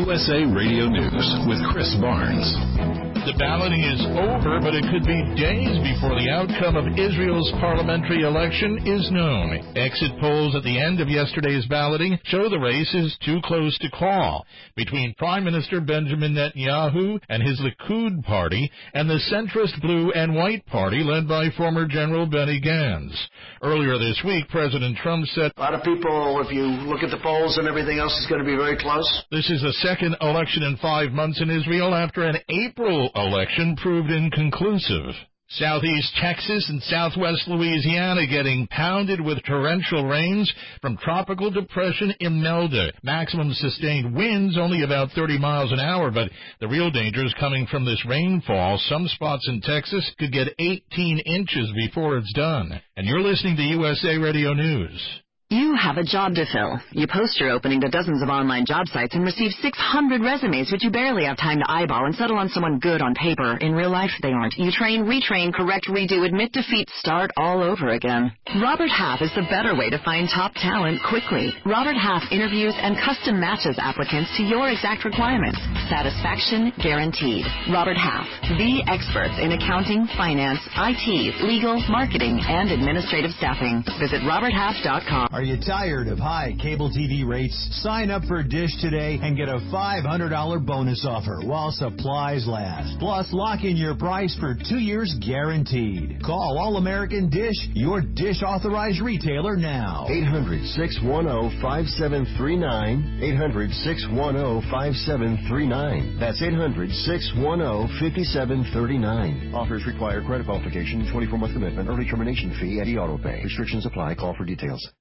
USA Radio News with Chris Barnes. The balloting is over, but it could be days before the outcome of Israel's parliamentary election is known. Exit polls at the end of yesterday's balloting show the race is too close to call between Prime Minister Benjamin Netanyahu and his Likud party and the centrist blue and white party led by former General Benny Gantz. Earlier this week, President Trump said, a lot of people, if you look at the polls and everything else, is going to be very close. This is the second election in 5 months in Israel after an April election proved inconclusive. Southeast Texas and southwest Louisiana getting pounded with torrential rains from Tropical Depression Imelda. Maximum sustained winds only about 30 miles an hour, but the real danger is coming from this rainfall. Some spots in Texas could get 18 inches before it's done. And you're listening to USA Radio News. You have a job to fill. You post your opening to dozens of online job sites and receive 600 resumes, which you barely have time to eyeball and settle on someone good on paper. In real life, they aren't. You train, retrain, correct, redo, admit defeat, start all over again. Robert Half is the better way to find top talent quickly. Robert Half interviews and custom matches applicants to your exact requirements. Satisfaction guaranteed. Robert Half, the experts in accounting, finance, IT, legal, marketing, and administrative staffing. Visit roberthalf.com. Are you tired of high cable TV rates? Sign up for Dish today and get a $500 bonus offer while supplies last. Plus, lock in your price for 2 years guaranteed. Call All-American Dish, your Dish authorized retailer now. 800-610-5739. 800-610-5739. That's 800-610-5739. Offers require credit qualification, 24-month commitment, early termination fee, and auto pay. Restrictions apply. Call for details.